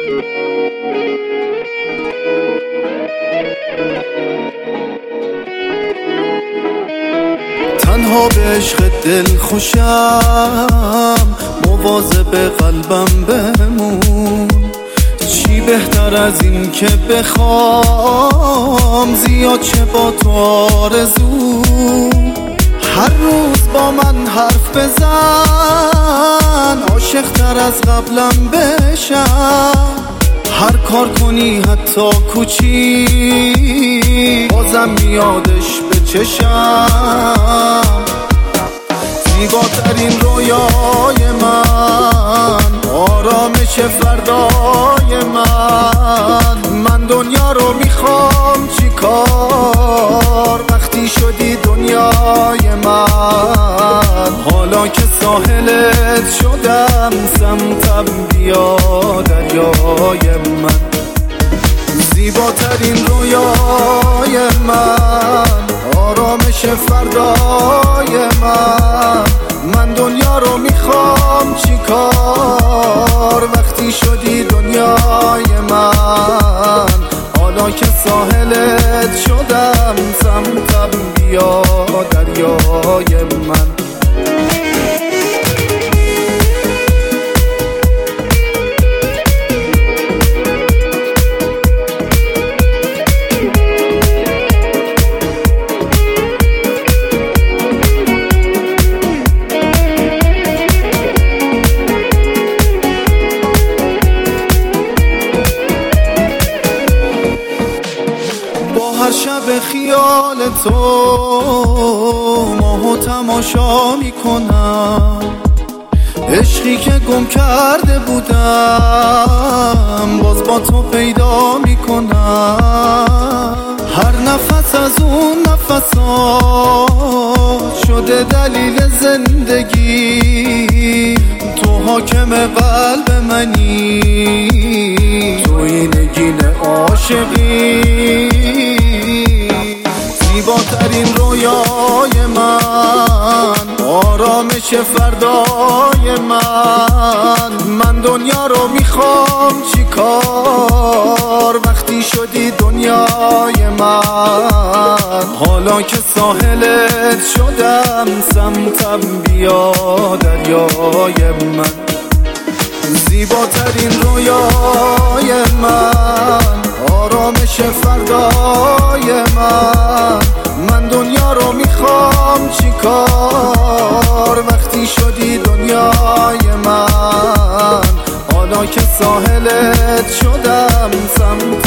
تنها به عشق دل خوشم، مواظب قلبم بمون. چی بهتر از این که بخوام زیاد چه با تو آرزو. هر روز با من حرف بزن، عاشق تر از قبلم بشم. هر کار کنی حتی کوچیک، بازم میادش به چشم. زیباترین رویای من، آرامش فردای من دنیا رو میخوام چیکار وقتی شدی دنیای من. حالا که ساحلت شدم سمتم بیا دریای من. زیباترین رویای من، آرامش فردای من دنیا رو میخوام چیکار وقتی شدی دنیای من. حالا که ساحلت شدم سمتم بیا دریای من. هر شب خیال تو ماهو تماشا میکنم. عشقی که گم کرده بودم باز با تو پیدا میکنم. هر نفس از اون نفسات شده دلیل زندگی. تو حاکم قلب منی، تو این نگین عاشقی. زیباترین رویای من، آرامش فردای من دنیا رو میخوام چیکار وقتی شدی دنیای من. حالا که ساحلت شدم سمتم بیا دریای من. زیباترین رویای من، آرامش فردای من دنیا رو میخوام چیکار وقتی شدی دنیای من. حالا که ساحلت شدم سمت